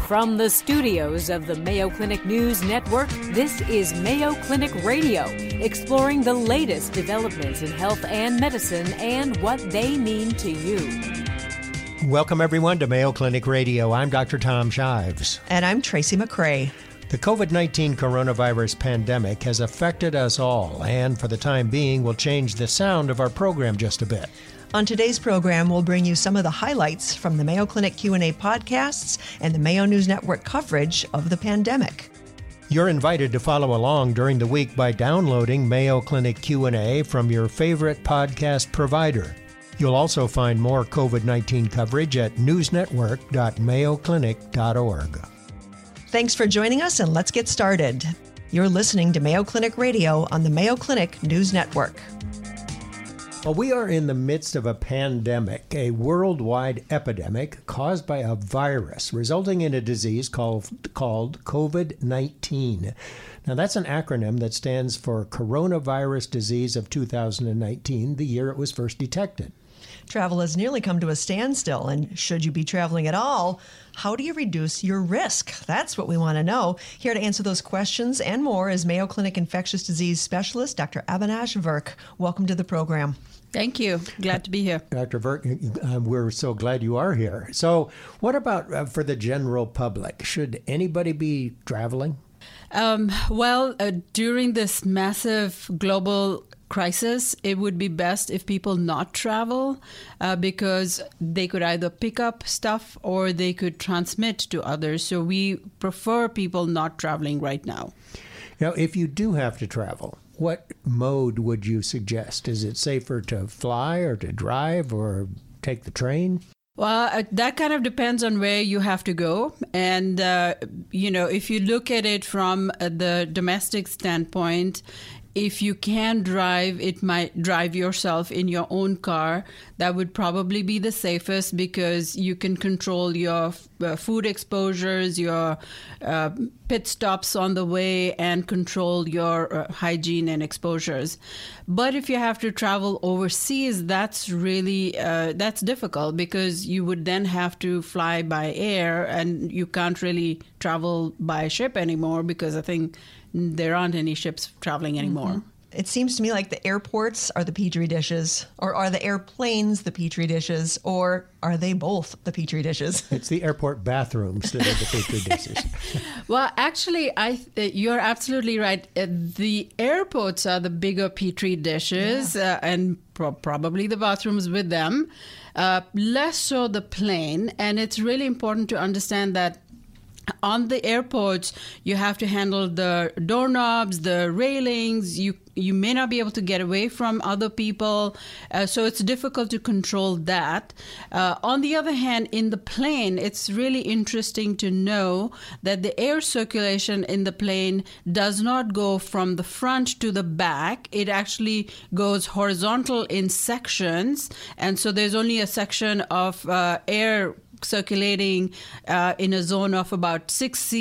From the studios of the Mayo Clinic News Network, this is Mayo Clinic Radio, exploring the latest developments in health and medicine and what they mean to you. Welcome, everyone, to Mayo Clinic Radio. I'm Dr. Tom Shives. And I'm Tracy McCray. The COVID-19 coronavirus pandemic has affected us all, and for the time being will change the sound of our program just a bit. On today's program, we'll bring you some of the highlights from the Mayo Clinic Q&A podcasts and the Mayo News Network coverage of the pandemic. You're invited to follow along during the week by downloading Mayo Clinic Q&A from your favorite podcast provider. You'll also find more COVID-19 coverage at newsnetwork.mayoclinic.org. Thanks for joining us, and let's get started. You're listening to Mayo Clinic Radio on the Mayo Clinic News Network. Well, we are in the midst of a pandemic, a worldwide epidemic caused by a virus resulting in a disease called COVID-19. Now, that's an acronym that stands for Coronavirus Disease of 2019, the year it was first detected. Travel has nearly come to a standstill, and should you be traveling at all, how do you reduce your risk? That's what we want to know. Here to answer those questions and more is Mayo Clinic infectious disease specialist, Dr. Avinash Virk. Welcome to the program. Thank you. Glad to be here. Dr. Virk, we're so glad you are here. So what about for the general public? Should anybody be traveling? During this massive global crisis, it would be best if people not travel because they could either pick up stuff or they could transmit to others. So we prefer people not traveling right now. Now, if you do have to travel, what mode would you suggest? Is it safer to fly or to drive or take the train? Well, that kind of depends on where you have to go. And, if you look at it from the domestic standpoint, if you can drive, it might drive yourself in your own car. That would probably be the safest because you can control your food exposures, your pit stops on the way, and control your hygiene and exposures. But if you have to travel overseas, that's really that's difficult because you would then have to fly by air, and you can't really travel by ship anymore because I think there aren't any ships traveling anymore. Mm-hmm. It seems to me like the airports are the Petri dishes, or are the airplanes the Petri dishes, or are they both the Petri dishes? It's the airport bathrooms that are the Petri dishes. Well, actually, you're absolutely right. The airports are the bigger Petri dishes, and probably the bathrooms with them. Less so the plane, and it's really important to understand that on the airports, you have to handle the doorknobs, the railings. You may not be able to get away from other people, so it's difficult to control that. On the other hand, in the plane, it's really interesting to know that the air circulation in the plane does not go from the front to the back. It actually goes horizontal in sections, and so there's only a section of air circulating in a zone of about six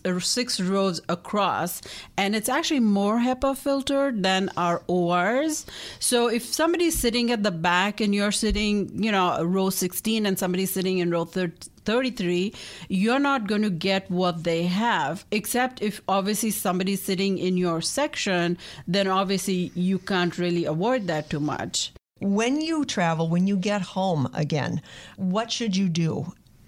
rows across, and it's actually more HEPA filtered than our ORs. So if somebody's sitting at the back and you're sitting, row 16, and somebody's sitting in row 33, you're not going to get what they have, except if obviously somebody's sitting in your section, then obviously you can't really avoid that too much. When you travel, when you get home again, what should you do?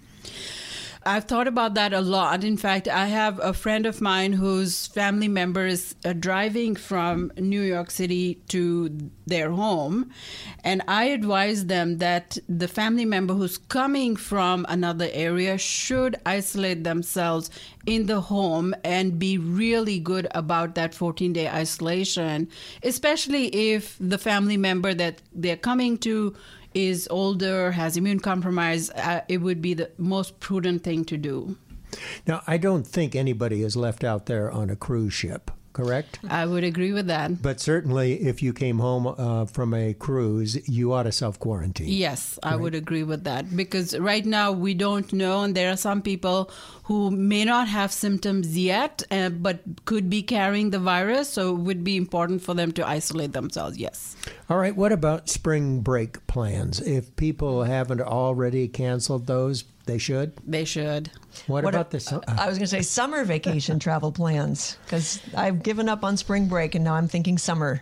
I've thought about that a lot. In fact, I have a friend of mine whose family member is driving from New York City to their home. And I advise them that the family member who's coming from another area should isolate themselves in the home and be really good about that 14-day isolation, especially if the family member that they're coming to is older, has immune compromise. It would be the most prudent thing to do. Now, I don't think anybody is left out there on a cruise ship, correct? I would agree with that. But certainly if you came home from a cruise, you ought to self-quarantine. Yes, I would agree with that because right now we don't know, and there are some people who may not have symptoms yet, but could be carrying the virus, so it would be important for them to isolate themselves, yes. All right, what about spring break plans? If people haven't already canceled those, They should? They should. What about this? I was going to say summer vacation travel plans, because I've given up on spring break and now I'm thinking summer.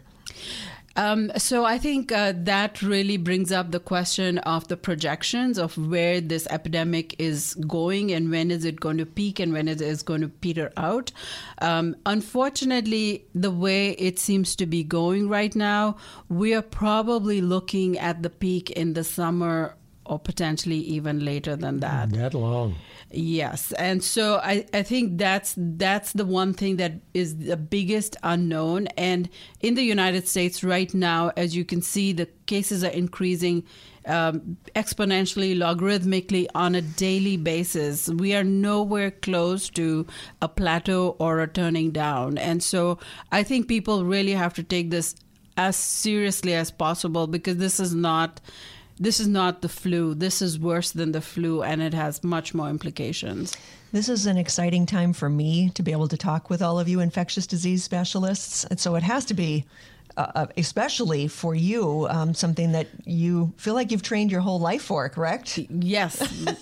So I think that really brings up the question of the projections of where this epidemic is going and when is it going to peak and when it is going to peter out. Unfortunately, the way it seems to be going right now, we are probably looking at the peak in the summer or potentially even later than that. That long. Yes. And so I think that's the one thing that is the biggest unknown. And in the United States right now, as you can see, the cases are increasing exponentially, logarithmically on a daily basis. We are nowhere close to a plateau or a turning down. And so I think people really have to take this as seriously as possible, because this is not the flu. This is worse than the flu, and it has much more implications. This is an exciting time for me to be able to talk with all of you infectious disease specialists. And so it has to be, especially for you, something that you feel like you've trained your whole life for, correct? Yes.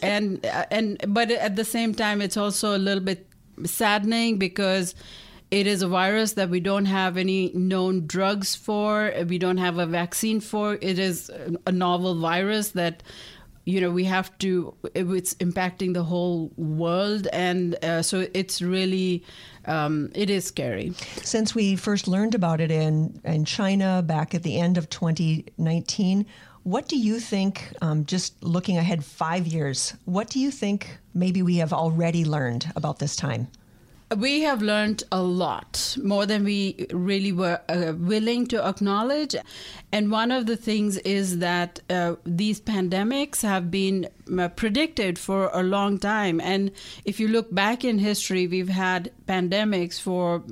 But at the same time, it's also a little bit saddening because it is a virus that we don't have any known drugs for. We don't have a vaccine for. It is a novel virus that, we have to, it's impacting the whole world. And so it's really, it is scary. Since we first learned about it in China back at the end of 2019, what do you think, just looking ahead 5 years, what do you think maybe we have already learned about this time? We have learned a lot, more than we really were willing to acknowledge. And one of the things is that these pandemics have been predicted for a long time. And if you look back in history, we've had pandemics for,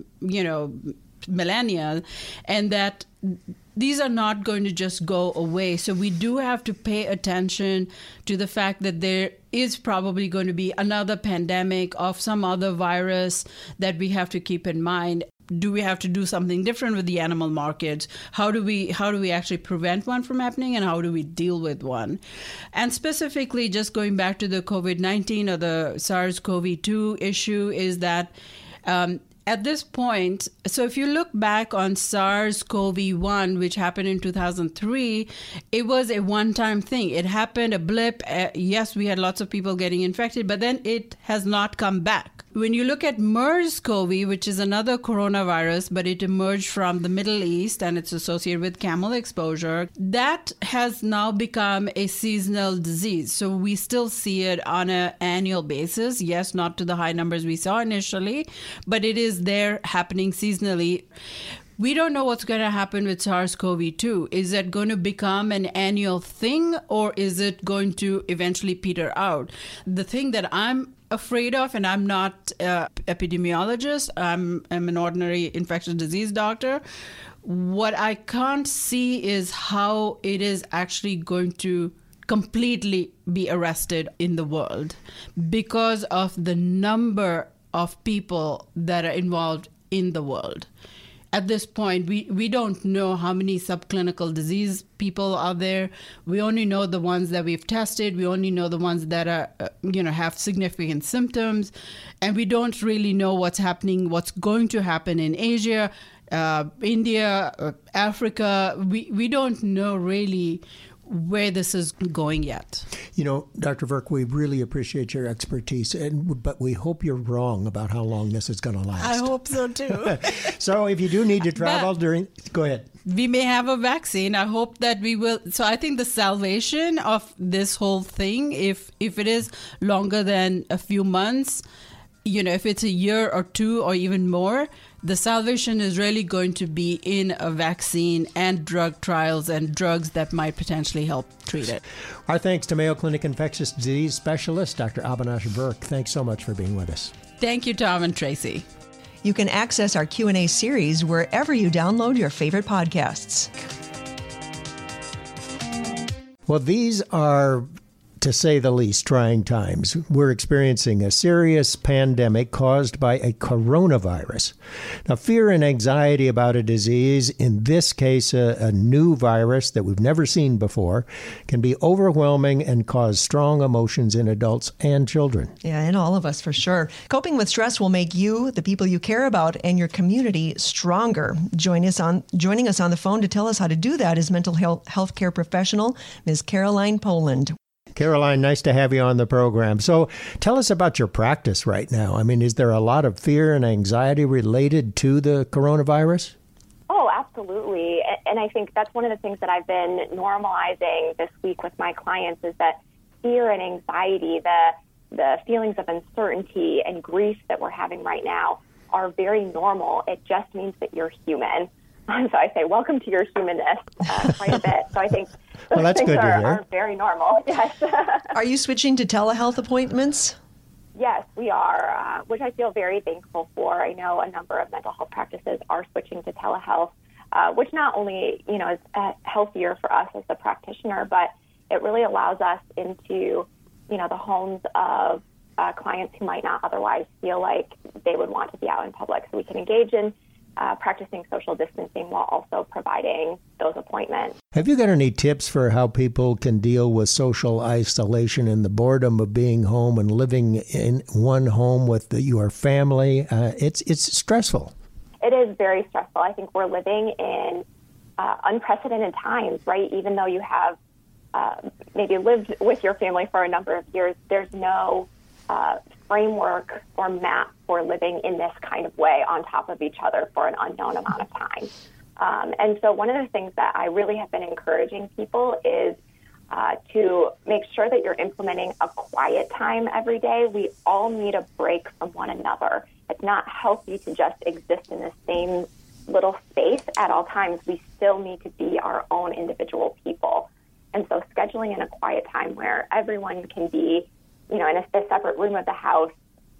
millennia, and that these are not going to just go away. So we do have to pay attention to the fact that there is probably going to be another pandemic of some other virus that we have to keep in mind. Do we have to do something different with the animal markets? How do we actually prevent one from happening, and how do we deal with one? And specifically, just going back to the COVID-19 or the SARS-CoV-2 issue, is that at this point, so if you look back on SARS-CoV-1, which happened in 2003, it was a one-time thing. It happened, a blip. Yes, we had lots of people getting infected, but then it has not come back. When you look at MERS-CoV, which is another coronavirus, but it emerged from the Middle East and it's associated with camel exposure, that has now become a seasonal disease. So we still see it on an annual basis. Yes, not to the high numbers we saw initially, but it is there happening seasonally. We don't know what's going to happen with SARS-CoV-2. Is it going to become an annual thing, or is it going to eventually peter out? The thing that I'm afraid of, and I'm not an epidemiologist, I'm an ordinary infectious disease doctor. What I can't see is how it is actually going to completely be arrested in the world because of the number of people that are involved in the world. At this point, we don't know how many subclinical disease people are there. We only know the ones that we've tested. We only know the ones that are, have significant symptoms. And we don't really know what's going to happen in Asia, India, Africa. We don't know really where this is going yet. Dr. Virk, we really appreciate your expertise, but we hope you're wrong about how long this is going to last. I hope so too. So if you do need to travel go ahead. We may have a vaccine. I hope that we will. So I think the salvation of this whole thing, if it is longer than a few months, if it's a year or two or even more, the salvation is really going to be in a vaccine and drug trials and drugs that might potentially help treat it. Our thanks to Mayo Clinic infectious disease specialist, Dr. Avinash Virk. Thanks so much for being with us. Thank you, Tom and Tracy. You can access our Q&A series wherever you download your favorite podcasts. Well, these are to say the least, trying times. We're experiencing a serious pandemic caused by a coronavirus. Now, fear and anxiety about a disease, in this case, a new virus that we've never seen before, can be overwhelming and cause strong emotions in adults and children. Yeah, in all of us, for sure. Coping with stress will make you, the people you care about, and your community stronger. Joining us on the phone to tell us how to do that is mental health care professional, Ms. Caroline Poland. Caroline, nice to have you on the program. So tell us about your practice right now. I mean, is there a lot of fear and anxiety related to the coronavirus? Oh, absolutely. And I think that's one of the things that I've been normalizing this week with my clients is that fear and anxiety, the feelings of uncertainty and grief that we're having right now are very normal. It just means that you're human. So I say, welcome to your humanness quite a bit. So I think those things are very normal. Yes. Are you switching to telehealth appointments? Yes, we are, which I feel very thankful for. I know a number of mental health practices are switching to telehealth, which not only, is healthier for us as the practitioner, but it really allows us into, the homes of clients who might not otherwise feel like they would want to be out in public. So we can engage in practicing social distancing while also providing those appointments. Have you got any tips for how people can deal with social isolation and the boredom of being home and living in one home with your family? It's stressful. It is very stressful. I think we're living in unprecedented times, right? Even though you have maybe lived with your family for a number of years, there's no framework or map for living in this kind of way on top of each other for an unknown amount of time. And so one of the things that I really have been encouraging people is to make sure that you're implementing a quiet time every day. We all need a break from one another. It's not healthy to just exist in the same little space at all times. We still need to be our own individual people. And so scheduling in a quiet time where everyone can be in a separate room of the house.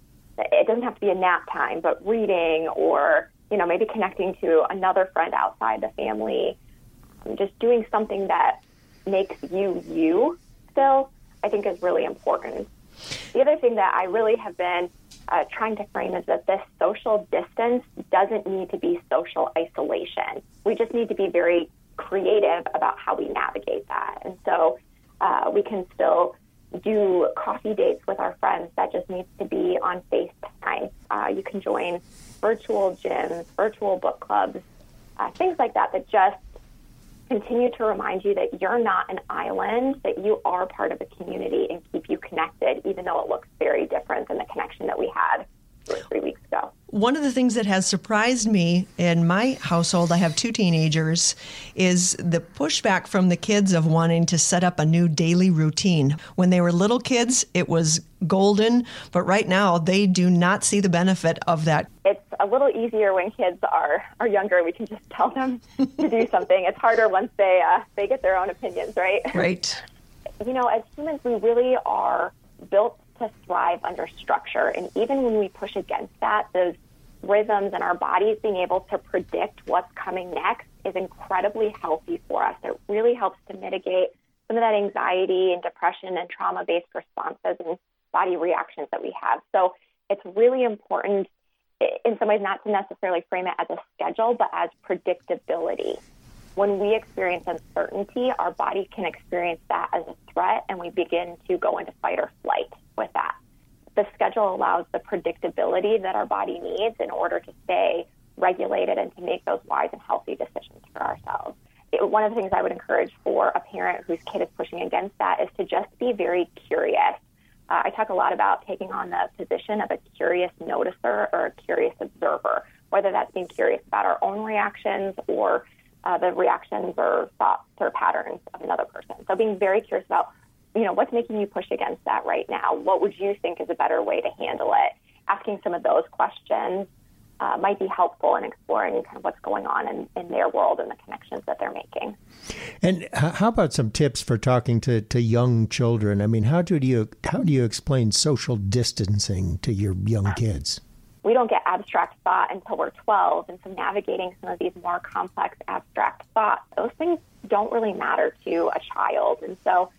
It doesn't have to be a nap time, but reading or, maybe connecting to another friend outside the family, just doing something that makes you still, I think is really important. The other thing that I really have been trying to frame is that this social distance doesn't need to be social isolation. We just need to be very creative about how we navigate that. And so we can still do coffee dates with our friends. That just needs to be on FaceTime. You can join virtual gyms, virtual book clubs, things like that just continue to remind you that you're not an island, that you are part of a community and keep you connected, even though it looks very different than the connection that we had 2 or 3 weeks ago. One of the things that has surprised me in my household, I have 2 teenagers, is the pushback from the kids of wanting to set up a new daily routine. When they were little kids, it was golden, but right now they do not see the benefit of that. It's a little easier when kids are younger. We can just tell them to do something. It's harder once they get their own opinions, right? Right. As humans, we really are built to thrive under structure. And even when we push against that, those rhythms in our bodies being able to predict what's coming next is incredibly healthy for us. It really helps to mitigate some of that anxiety and depression and trauma-based responses and body reactions that we have. So it's really important in some ways not to necessarily frame it as a schedule, but as predictability. When we experience uncertainty, our body can experience that as a threat, and we begin to go into fight or flight with that. The schedule allows the predictability that our body needs in order to stay regulated and to make those wise and healthy decisions for ourselves. One of the things I would encourage for a parent whose kid is pushing against that is to just be very curious. I talk a lot about taking on the position of a curious noticer or a curious observer, whether that's being curious about our own reactions or the reactions or thoughts or patterns of another person. So being very curious about, what's making you push against that right now? What would you think is a better way to handle it? Asking some of those questions might be helpful in exploring kind of what's going on in their world and the connections that they're making. And how about some tips for talking to young children? I mean, how do you explain social distancing to your young kids? We don't get abstract thought until we're 12, and so navigating some of these more complex abstract thoughts, those things don't really matter to a child. And so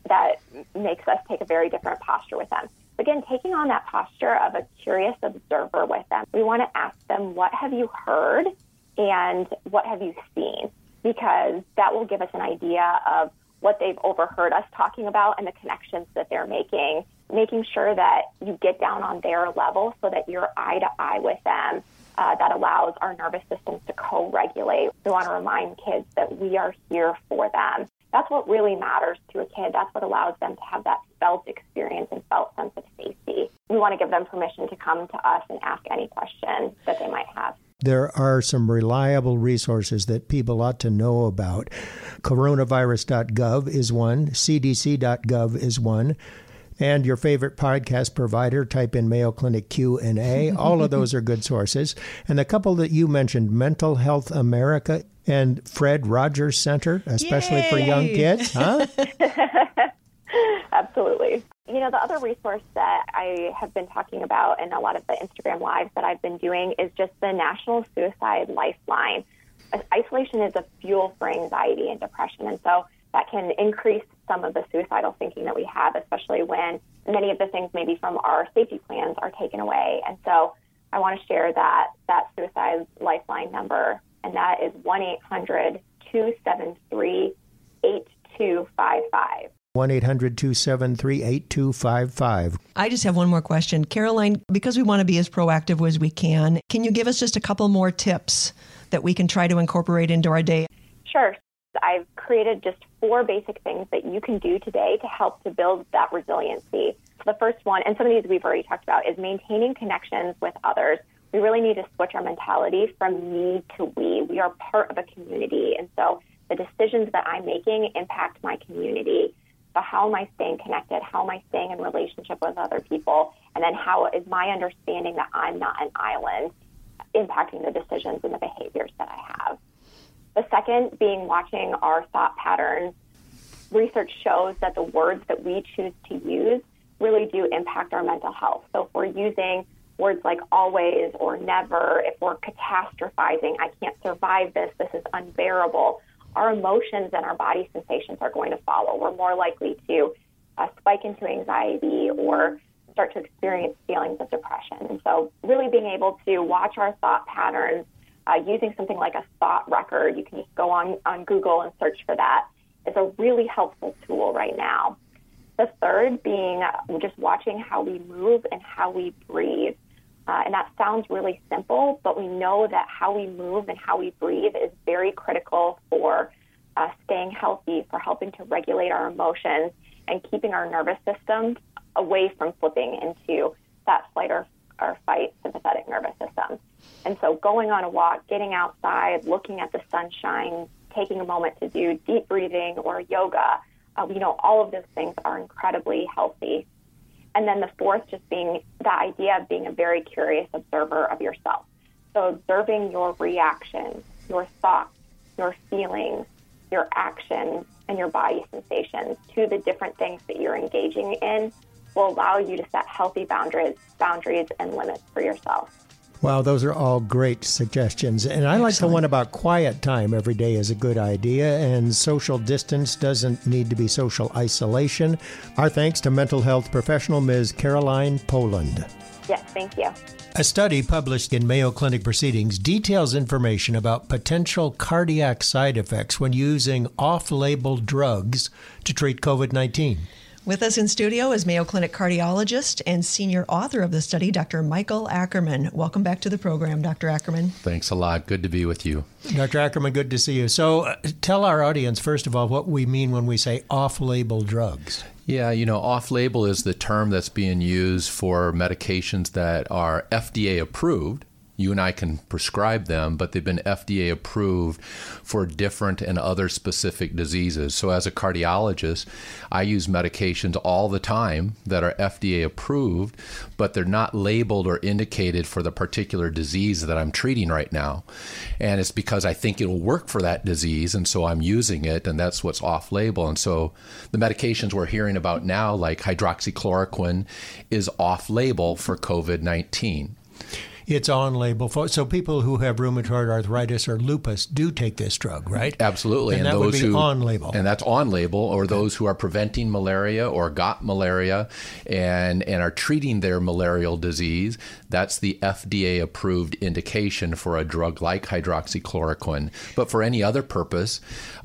that makes us take a very different posture with them. Again, taking on that posture of a curious observer with them. We want to ask them, what have you heard and what have you seen? Because that will give us an idea of what they've overheard us talking about and the connections that they're making sure that you get down on their level so that you're eye to eye with them. That allows our nervous systems to co-regulate. We want to remind kids that we are here for them. That's what really matters to a kid. That's what allows them to have that felt experience and felt sense of safety. We want to give them permission to come to us and ask any question that they might have. There are some reliable resources that people ought to know about. Coronavirus.gov is one. CDC.gov is one. And your favorite podcast provider, type in Mayo Clinic Q&A. All of those are good sources. And the couple that you mentioned, Mental Health America and Fred Rogers Center, especially for young kids, huh? Absolutely. You know, the other resource that I have been talking about in a lot of the Instagram lives that I've been doing is just the National Suicide Lifeline. Isolation is a fuel for anxiety and depression, and so that can increase some of the suicidal thinking that we have, especially when many of the things maybe from our safety plans are taken away. And so I want to share that Suicide Lifeline number, and that is 1-800-273-8255. 1-800-273-8255. I just have one more question. Caroline, because we want to be as proactive as we can you give us just a couple more tips that we can try to incorporate into our day? Sure. I've created just 4 basic things that you can do today to help to build that resiliency. So the first one, and some of these we've already talked about, is maintaining connections with others. We really need to switch our mentality from me to we. We are part of a community, and so the decisions that I'm making impact my community. So how am I staying connected? How am I staying in relationship with other people? And then how is my understanding that I'm not an island impacting the decisions and the behaviors that I have? The second being watching our thought patterns. Research shows that the words that we choose to use really do impact our mental health. So if we're using words like always or never, if we're catastrophizing, I can't survive this, this is unbearable, our emotions and our body sensations are going to follow. We're more likely to spike into anxiety or start to experience feelings of depression. And so really being able to watch our thought patterns, using something like a thought record, you can just go on Google and search for that, is a really helpful tool right now. The third being just watching how we move and how we breathe. And that sounds really simple, but we know that how we move and how we breathe is very critical for staying healthy, for helping to regulate our emotions and keeping our nervous system away from flipping into that flight or fight sympathetic nervous system. And so going on a walk, getting outside, looking at the sunshine, taking a moment to do deep breathing or yoga, all of those things are incredibly healthy. And then the fourth just being the idea of being a very curious observer of yourself. So observing your reactions, your thoughts, your feelings, your actions, and your body sensations to the different things that you're engaging in will allow you to set healthy boundaries and limits for yourself. Wow, those are all great suggestions. And I like the one about quiet time every day is a good idea, and social distance doesn't need to be social isolation. Our thanks to mental health professional Ms. Caroline Poland. Yes, thank you. A study published in Mayo Clinic Proceedings details information about potential cardiac side effects when using off-label drugs to treat COVID-19. With us in studio is Mayo Clinic cardiologist and senior author of the study, Dr. Michael Ackerman. Welcome back to the program, Dr. Ackerman. Thanks a lot. Good to be with you. Dr. Ackerman, good to see you. So tell our audience, first of all, what we mean when we say off-label drugs. Yeah, off-label is the term that's being used for medications that are FDA approved. You and I can prescribe them, but they've been FDA approved for different and other specific diseases. So as a cardiologist, I use medications all the time that are FDA approved, but they're not labeled or indicated for the particular disease that I'm treating right now. And it's because I think it'll work for that disease, and so I'm using it, and that's what's off-label. And so the medications we're hearing about now, like hydroxychloroquine, is off-label for COVID-19. It's on label. So people who have rheumatoid arthritis or lupus do take this drug, right? Absolutely. And that those would be on label. And that's on label, or those who are preventing malaria or got malaria and are treating their malarial disease. That's the FDA approved indication for a drug like hydroxychloroquine. But for any other purpose,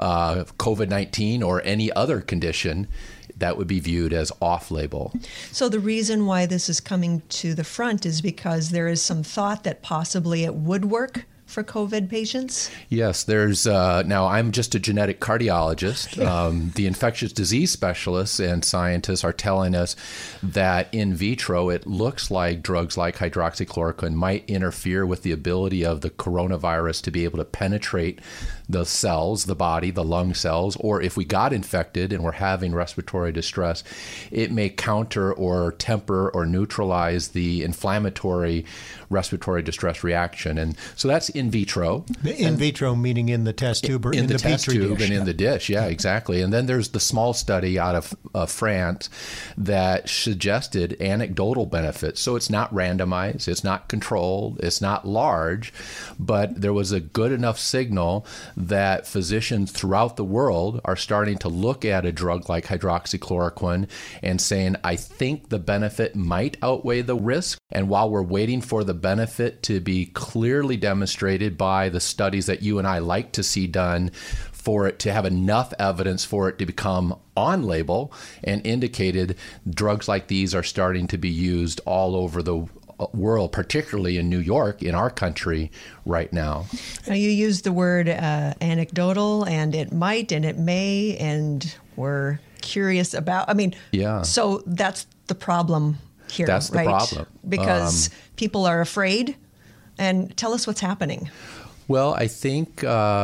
COVID-19 or any other condition, that would be viewed as off-label. So the reason why this is coming to the front is because there is some thought that possibly it would work for COVID patients? Yes, there's now I'm just a genetic cardiologist. The infectious disease specialists and scientists are telling us that in vitro, it looks like drugs like hydroxychloroquine might interfere with the ability of the coronavirus to be able to penetrate the cells, the body, the lung cells, or if we got infected and we're having respiratory distress, it may counter or temper or neutralize the inflammatory respiratory distress reaction. And so that's in vitro. In vitro meaning in the test tube or in the test petri tube dish. And in the dish, yeah, exactly. And then there's the small study out of France that suggested anecdotal benefits. So it's not randomized, it's not controlled, it's not large, but there was a good enough signal that physicians throughout the world are starting to look at a drug like hydroxychloroquine and saying, I think the benefit might outweigh the risk. And while we're waiting for the benefit to be clearly demonstrated by the studies that you and I like to see done for it to have enough evidence for it to become on label and indicated, drugs like these are starting to be used all over the world, particularly in New York, in our country right now. Now, you used the word anecdotal, and it might, and it may, and we're curious about. I mean, yeah. So that's the problem here, that's right? The problem. Because people are afraid. And tell us what's happening. Well, I think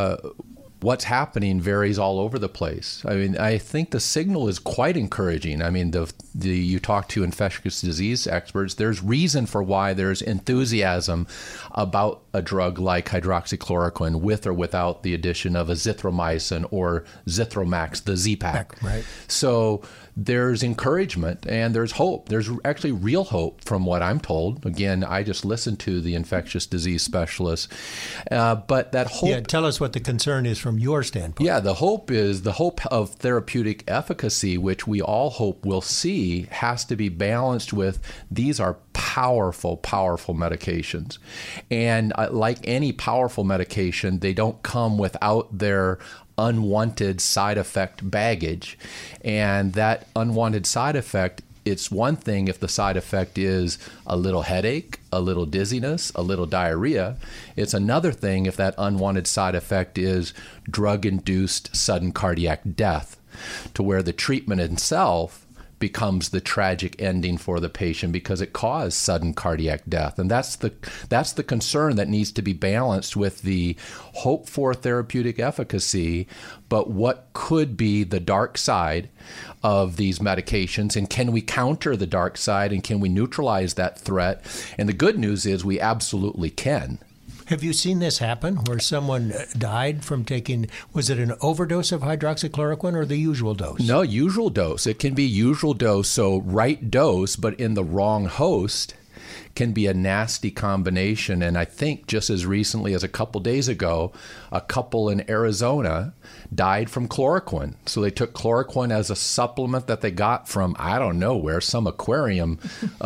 what's happening varies all over the place. I mean, I think the signal is quite encouraging. I mean, you talk to infectious disease experts, there's reason for why there's enthusiasm about a drug like hydroxychloroquine with or without the addition of azithromycin or Zithromax, the Z-Pak. Right. So there's encouragement and there's hope. There's actually real hope from what I'm told. Again, I just listened to the infectious disease specialists. But that hope... Yeah, tell us what the concern is from your standpoint. Yeah, the hope is the hope of therapeutic efficacy, which we all hope we'll see, has to be balanced with these are powerful, powerful medications. And like any powerful medication, they don't come without their unwanted side effect baggage. And that unwanted side effect, it's one thing if the side effect is a little headache, a little dizziness, a little diarrhea. It's another thing if that unwanted side effect is drug-induced sudden cardiac death, to where the treatment itself becomes the tragic ending for the patient because it caused sudden cardiac death. And that's the concern that needs to be balanced with the hope for therapeutic efficacy, but what could be the dark side of these medications, and can we counter the dark side, and can we neutralize that threat? And the good news is we absolutely can. Have you seen this happen where someone died from taking, was it an overdose of hydroxychloroquine or the usual dose? No, usual dose. It can be usual dose, so right dose, but in the wrong host can be a nasty combination. And I think just as recently as a couple days ago, a couple in Arizona died from chloroquine. So they took chloroquine as a supplement that they got from, I don't know where, some aquarium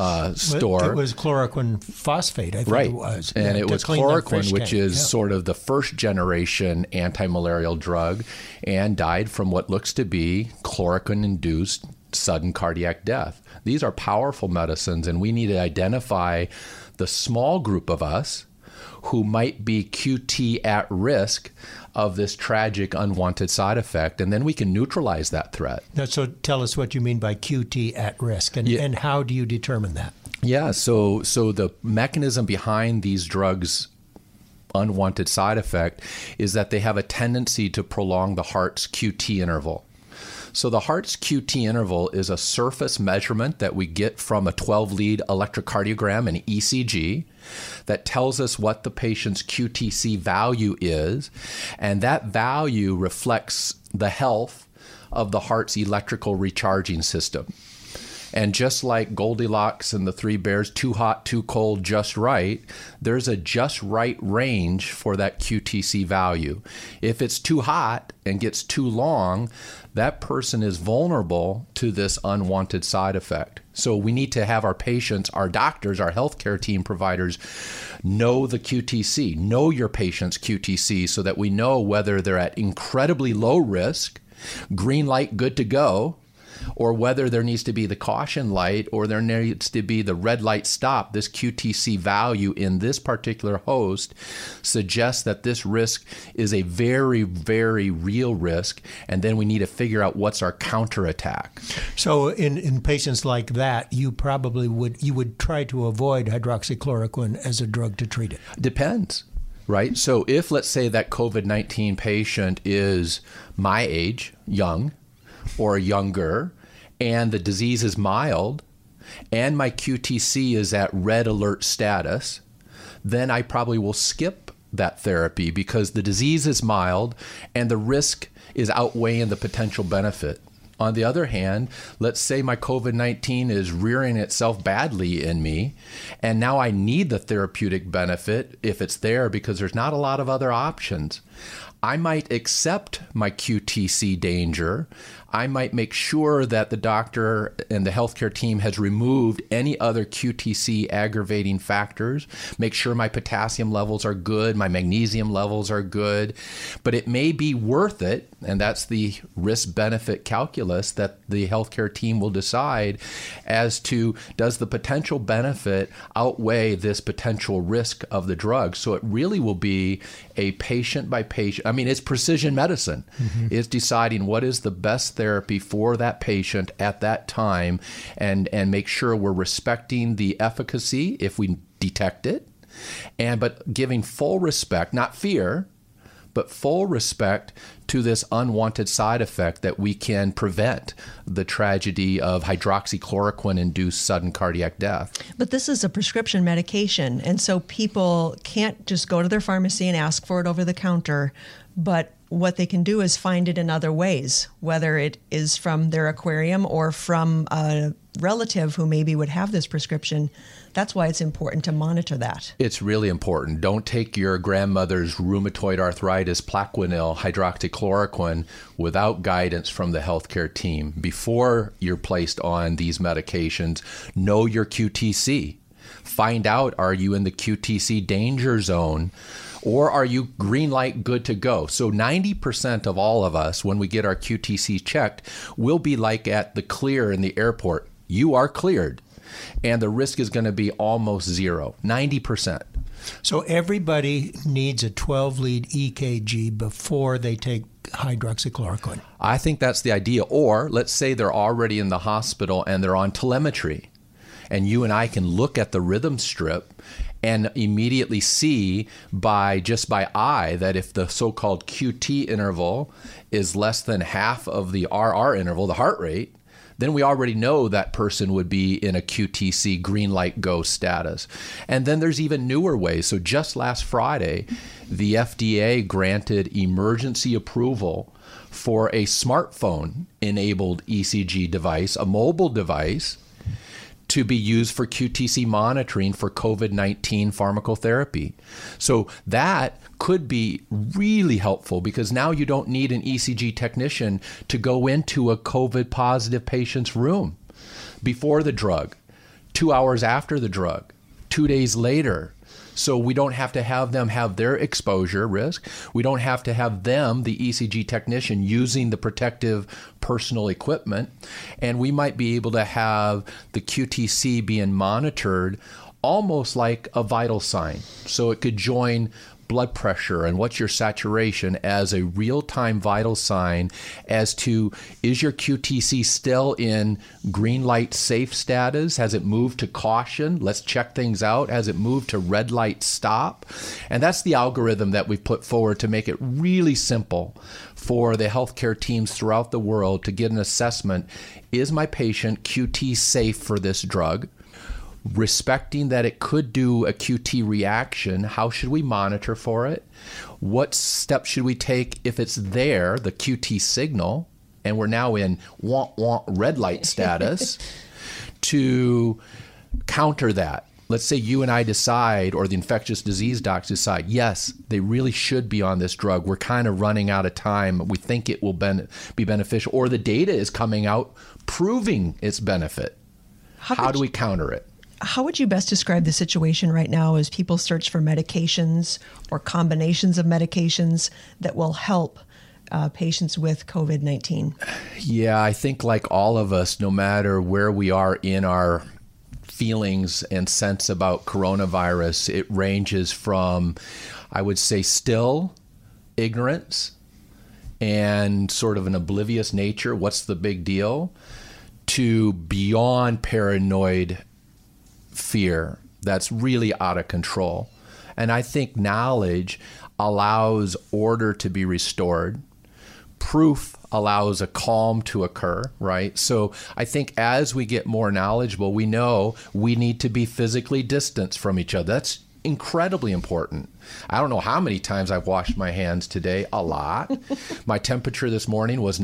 store. It was chloroquine phosphate, I think right. It was. And yeah, it was chloroquine, which is sort of the first generation anti-malarial drug, and died from what looks to be chloroquine-induced sudden cardiac death. These are powerful medicines, and we need to identify the small group of us who might be QT at risk of this tragic unwanted side effect, and then we can neutralize that threat. Now, so tell us what you mean by QT at risk, and how do you determine that? Yeah, so the mechanism behind these drugs' unwanted side effect is that they have a tendency to prolong the heart's QT interval. So the heart's QT interval is a surface measurement that we get from a 12-lead electrocardiogram and ECG that tells us what the patient's QTc value is, and that value reflects the health of the heart's electrical recharging system. And just like Goldilocks and the Three Bears, too hot, too cold, just right, there's a just right range for that QTC value. If it's too hot and gets too long, that person is vulnerable to this unwanted side effect. So we need to have our patients, our doctors, our healthcare team providers know the QTC, know your patient's QTC, so that we know whether they're at incredibly low risk, green light, good to go, or whether there needs to be the caution light or there needs to be the red light stop. This QTC value in this particular host suggests that this risk is a very, very real risk, and then we need to figure out what's our counterattack. So in patients like that, you would try to avoid hydroxychloroquine as a drug to treat it. Depends. Right? So if, let's say, that COVID-19 patient is my age, young, or younger, and the disease is mild, and my QTC is at red alert status, then I probably will skip that therapy because the disease is mild and the risk is outweighing the potential benefit. On the other hand, let's say my COVID-19 is rearing itself badly in me, and now I need the therapeutic benefit if it's there because there's not a lot of other options. I might accept my QTC danger. I might make sure that the doctor and the healthcare team has removed any other QTC aggravating factors, make sure my potassium levels are good, my magnesium levels are good, but it may be worth it, and that's the risk-benefit calculus that the healthcare team will decide as to does the potential benefit outweigh this potential risk of the drug. So it really will be a patient-by-patient, it's precision medicine. Mm-hmm. It's deciding what is the best therapy for that patient at that time and make sure we're respecting the efficacy if we detect it, but giving full respect, not fear, but full respect to this unwanted side effect that we can prevent, the tragedy of hydroxychloroquine-induced sudden cardiac death. But this is a prescription medication, and so people can't just go to their pharmacy and ask for it over the counter, but what they can do is find it in other ways, whether it is from their aquarium or from a relative who maybe would have this prescription. That's why it's important to monitor that. It's really important. Don't take your grandmother's rheumatoid arthritis Plaquenil hydroxychloroquine without guidance from the healthcare team. Before you're placed on these medications, know your QTC. Find out, are you in the QTC danger zone? Or are you green light, good to go? So 90% of all of us, when we get our QTC checked, will be like at the clear in the airport. You are cleared. And the risk is going to be almost zero, 90%. So everybody needs a 12-lead EKG before they take hydroxychloroquine. I think that's the idea. Or let's say they're already in the hospital and they're on telemetry. And you and I can look at the rhythm strip and immediately see by eye that if the so-called QT interval is less than half of the RR interval, the heart rate, then we already know that person would be in a QTC green light go status. And then there's even newer ways. So just last Friday, the FDA granted emergency approval for a smartphone-enabled ECG device, a mobile device, to be used for QTC monitoring for COVID-19 pharmacotherapy. So that could be really helpful because now you don't need an ECG technician to go into a COVID positive patient's room before the drug, 2 hours after the drug, 2 days later. So we don't have to have them have their exposure risk. We don't have to have them, the ECG technician, using the protective personal equipment. And we might be able to have the QTC being monitored almost like a vital sign. So it could join blood pressure and what's your saturation as a real-time vital sign as to, is your QTC still in green light safe status? Has it moved to caution? Let's check things out. Has it moved to red light stop? And that's the algorithm that we've put forward to make it really simple for the healthcare teams throughout the world to get an assessment. Is my patient QT safe for this drug? Respecting that it could do a QT reaction, how should we monitor for it? What steps should we take if it's there, the QT signal, and we're now in red light status? to counter that. Let's say you and I decide, or the infectious disease docs decide, yes, they really should be on this drug. We're kind of running out of time. We think it will be beneficial, or the data is coming out proving its benefit. How do we counter it? How would you best describe the situation right now as people search for medications or combinations of medications that will help patients with COVID-19? Yeah, I think like all of us, no matter where we are in our feelings and sense about coronavirus, it ranges from, I would say, still ignorance and sort of an oblivious nature, what's the big deal, to beyond paranoid fear that's really out of control. And I think knowledge allows order to be restored. Proof allows a calm to occur, right? So I think as we get more knowledgeable, we know we need to be physically distanced from each other. That's incredibly important. I don't know how many times I've washed my hands today. A lot. My temperature this morning was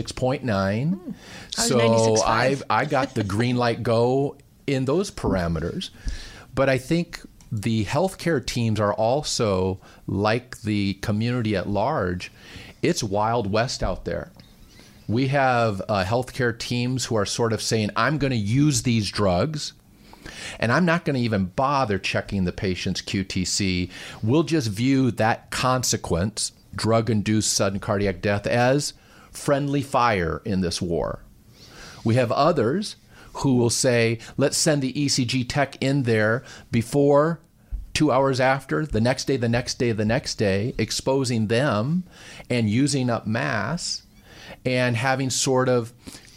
96.9. So I got the green light go in those parameters. But I think the healthcare teams are also, like the community at large, it's Wild West out there. We have healthcare teams who are sort of saying, I'm going to use these drugs, and I'm not going to even bother checking the patient's QTC. We'll just view that consequence, drug-induced sudden cardiac death, as friendly fire in this war. We have others who will say, let's send the ECG tech in there before, 2 hours after, the next day, the next day, the next day, exposing them and using up mass and having sort of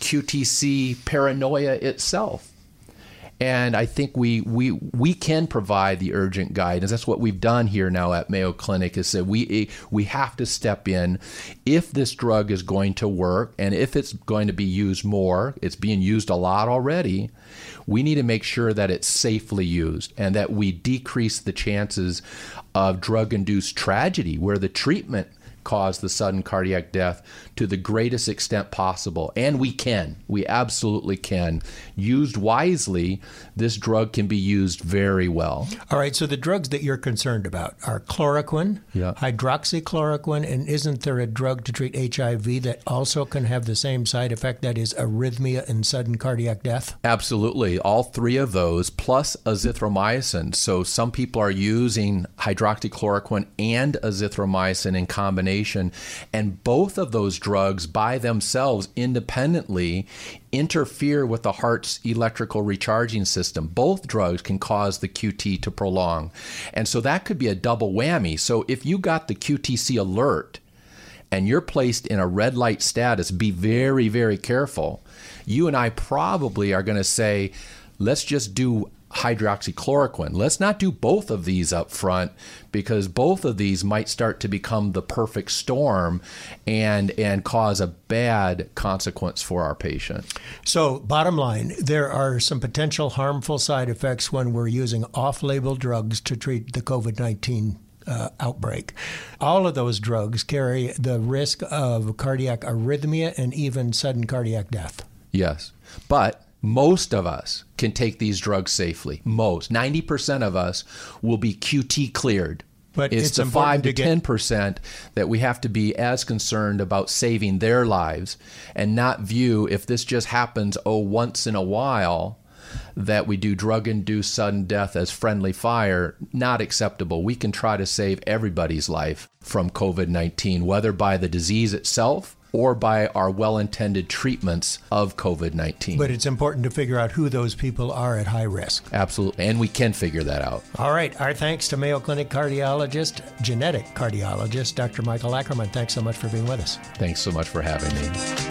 QTC paranoia itself. And I think we can provide the urgent guidance. That's what we've done here now at Mayo Clinic, is that we have to step in if this drug is going to work, and if it's going to be used more. It's being used a lot already. We need to make sure that it's safely used and that we decrease the chances of drug-induced tragedy, where the treatment caused the sudden cardiac death, to the greatest extent possible. And we absolutely can. Used wisely, this drug can be used very well. All right, so the drugs that you're concerned about are chloroquine, hydroxychloroquine, and isn't there a drug to treat HIV that also can have the same side effect, that is arrhythmia and sudden cardiac death? Absolutely. All three of those, plus azithromycin. So some people are using hydroxychloroquine and azithromycin in combination, and both of those drugs by themselves independently interfere with the heart's electrical recharging system. Both drugs can cause the QT to prolong. And so that could be a double whammy. So if you got the QTC alert and you're placed in a red light status, be very, very careful. You and I probably are going to say, let's just do hydroxychloroquine. Let's not do both of these up front, because both of these might start to become the perfect storm and cause a bad consequence for our patient. So bottom line, there are some potential harmful side effects when we're using off-label drugs to treat the COVID-19 outbreak. All of those drugs carry the risk of cardiac arrhythmia and even sudden cardiac death. Yes, but most of us can take these drugs safely. 90% of us will be QT cleared. But it's the 5 to 10% that we have to be as concerned about saving their lives, and not view, if this just happens once in a while, that we do drug-induced sudden death as friendly fire. Not acceptable. We can try to save everybody's life from COVID-19, whether by the disease itself or by our well-intended treatments of COVID-19. But it's important to figure out who those people are at high risk. Absolutely, and we can figure that out. All right, our thanks to Mayo Clinic cardiologist, genetic cardiologist, Dr. Michael Ackerman. Thanks so much for being with us. Thanks so much for having me.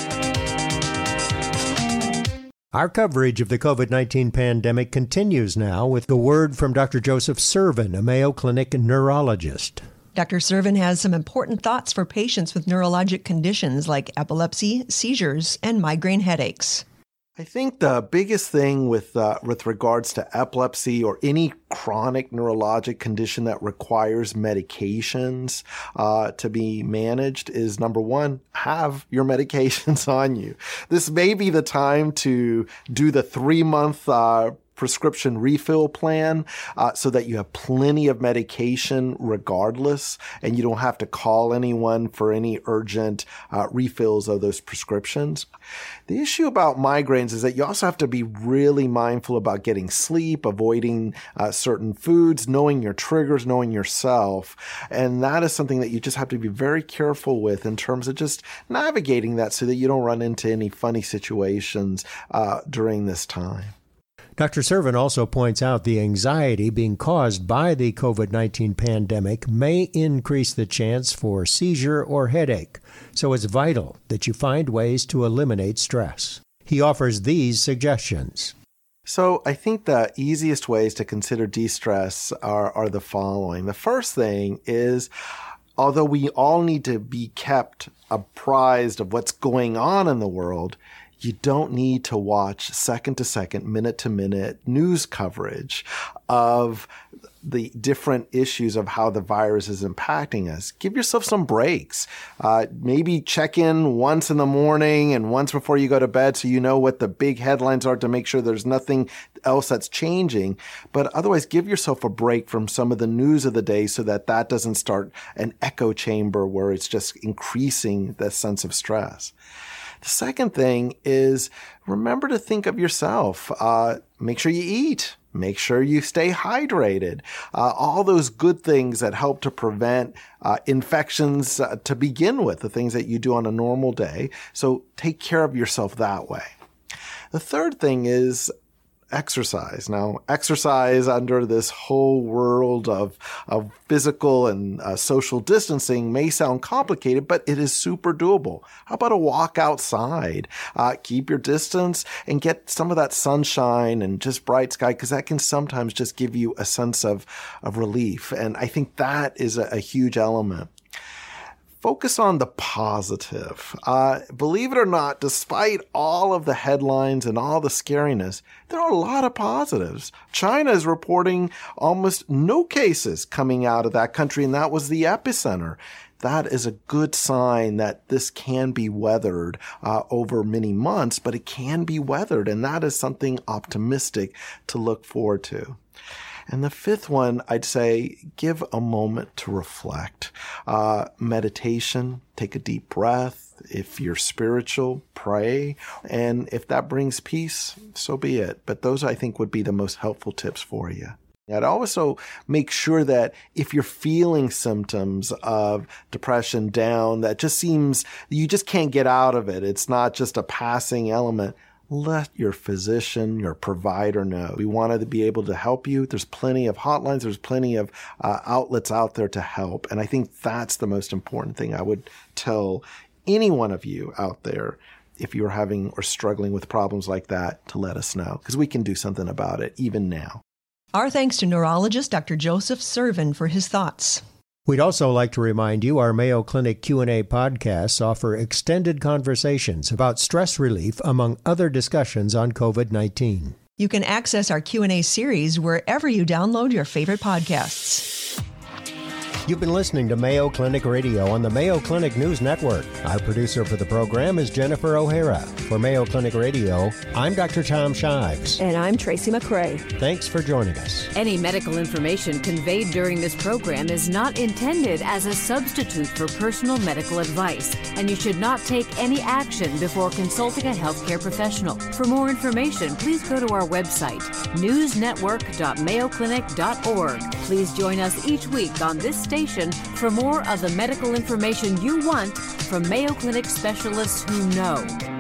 Our coverage of the COVID-19 pandemic continues now with the word from Dr. Joseph Servin, a Mayo Clinic neurologist. Dr. Servin has some important thoughts for patients with neurologic conditions like epilepsy, seizures, and migraine headaches. I think the biggest thing with regards to epilepsy or any chronic neurologic condition that requires medications to be managed is, number one, have your medications on you. This may be the time to do the 3-month prescription refill plan so that you have plenty of medication regardless, and you don't have to call anyone for any urgent refills of those prescriptions. The issue about migraines is that you also have to be really mindful about getting sleep, avoiding certain foods, knowing your triggers, knowing yourself. And that is something that you just have to be very careful with in terms of just navigating that so that you don't run into any funny situations during this time. Dr. Servin also points out the anxiety being caused by the COVID-19 pandemic may increase the chance for seizure or headache, so it's vital that you find ways to eliminate stress. He offers these suggestions. So I think the easiest ways to consider de-stress are the following. The first thing is, although we all need to be kept apprised of what's going on in the world, you don't need to watch second-to-second, minute-to-minute news coverage of the different issues of how the virus is impacting us. Give yourself some breaks. Maybe check in once in the morning and once before you go to bed so you know what the big headlines are to make sure there's nothing else that's changing. But otherwise, give yourself a break from some of the news of the day so that doesn't start an echo chamber where it's just increasing the sense of stress. The second thing is remember to think of yourself. Make sure you eat. Make sure you stay hydrated. All those good things that help to prevent infections to begin with, the things that you do on a normal day. So take care of yourself that way. The third thing is exercise. Now, exercise under this whole world of physical and social distancing may sound complicated, but it is super doable. How about a walk outside? Keep your distance and get some of that sunshine and just bright sky, because that can sometimes just give you a sense of relief. And I think that is a huge element. Focus on the positive. Believe it or not, despite all of the headlines and all the scariness, there are a lot of positives. China is reporting almost no cases coming out of that country, and that was the epicenter. That is a good sign that this can be weathered over many months, but it can be weathered, and that is something optimistic to look forward to. And the fifth one, I'd say, give a moment to reflect. Meditation, take a deep breath. If you're spiritual, pray. And if that brings peace, so be it. But those, I think, would be the most helpful tips for you. I'd also make sure that if you're feeling symptoms of depression, down, that just seems you just can't get out of it. It's not just a passing element. Let your physician, your provider know. We wanted to be able to help you. There's plenty of hotlines. There's plenty of outlets out there to help. And I think that's the most important thing I would tell any one of you out there if you're having or struggling with problems like that, to let us know, because we can do something about it even now. Our thanks to neurologist Dr. Joseph Servin for his thoughts. We'd also like to remind you our Mayo Clinic Q&A podcasts offer extended conversations about stress relief, among other discussions on COVID-19. You can access our Q&A series wherever you download your favorite podcasts. You've been listening to Mayo Clinic Radio on the Mayo Clinic News Network. Our producer for the program is Jennifer O'Hara. For Mayo Clinic Radio, I'm Dr. Tom Shives. And I'm Tracy McCray. Thanks for joining us. Any medical information conveyed during this program is not intended as a substitute for personal medical advice, and you should not take any action before consulting a healthcare professional. For more information, please go to our website, newsnetwork.mayoclinic.org. Please join us each week on this station for more of the medical information you want from Mayo Clinic specialists who know.